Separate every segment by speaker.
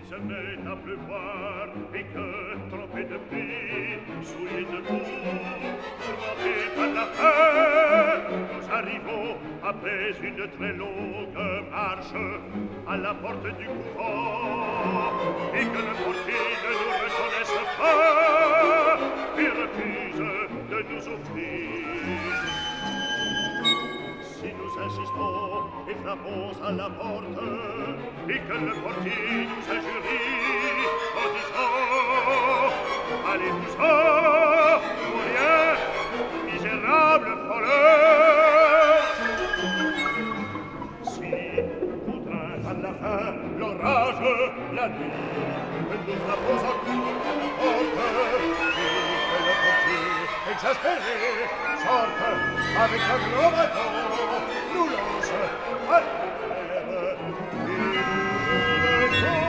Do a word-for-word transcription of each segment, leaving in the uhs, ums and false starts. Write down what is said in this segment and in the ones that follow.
Speaker 1: se met à pleuvoir et que, trempé de pluie, souillé de boue, tourmenté par la faim, nous arrivons, après une très longue marche, à la porte du couvent, et que le portier ne nous reconnaisse pas, et refuse de nous ouvrir. Si nous insistons et frappons à la porte, et que le portier nous injurie en disant « Allez-vous-en, pour rien, misérable voleur !» Si, contraint à la fin, l'orage, la nuit, nous frappons encore à la porte, et que le portier, exaspéré, sorte avec un gros bâton, nous lance à terre et nous défend.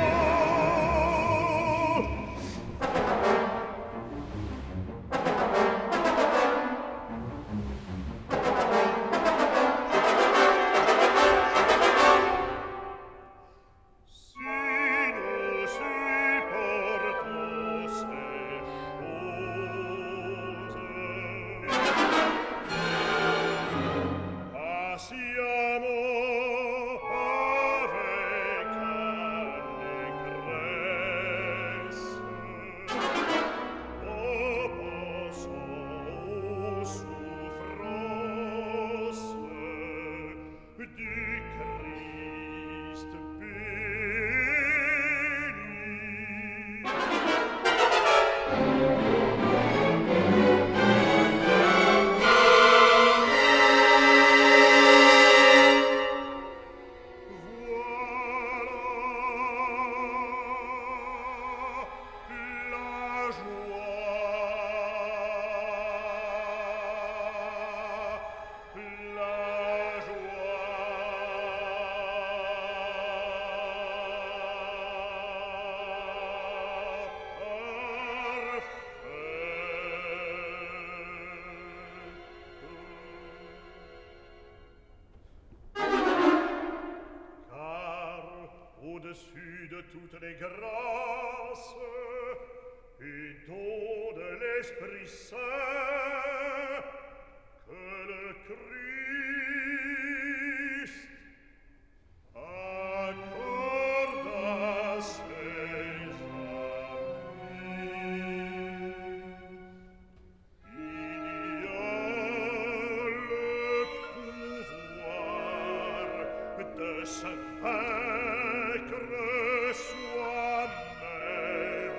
Speaker 1: Au-dessus de toutes les grâces et dons de l'Esprit Saint, que le Christ accorde à ses amis. Il y a le pouvoir de se vaincre soi-même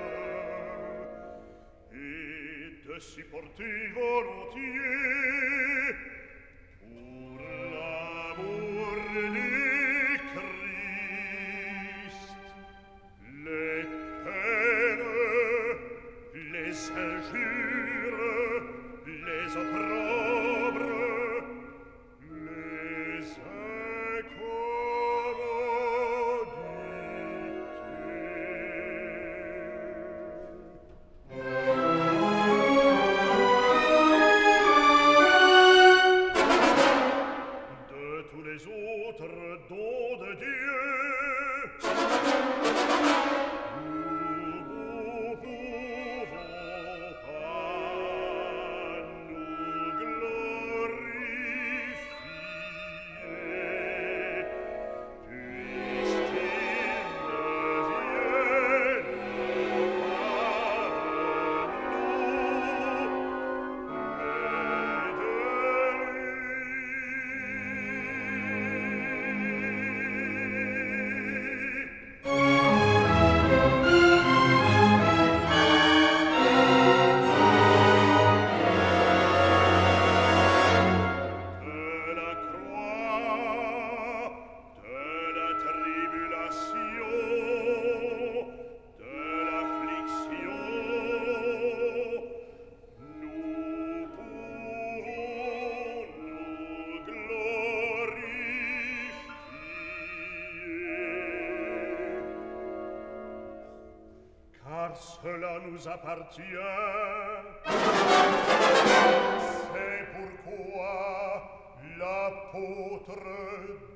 Speaker 1: et de supporter volontiers pour l'amour du Christ les peines, les injures, les opprobres, les cela nous appartient. C'est pourquoi l'apôtre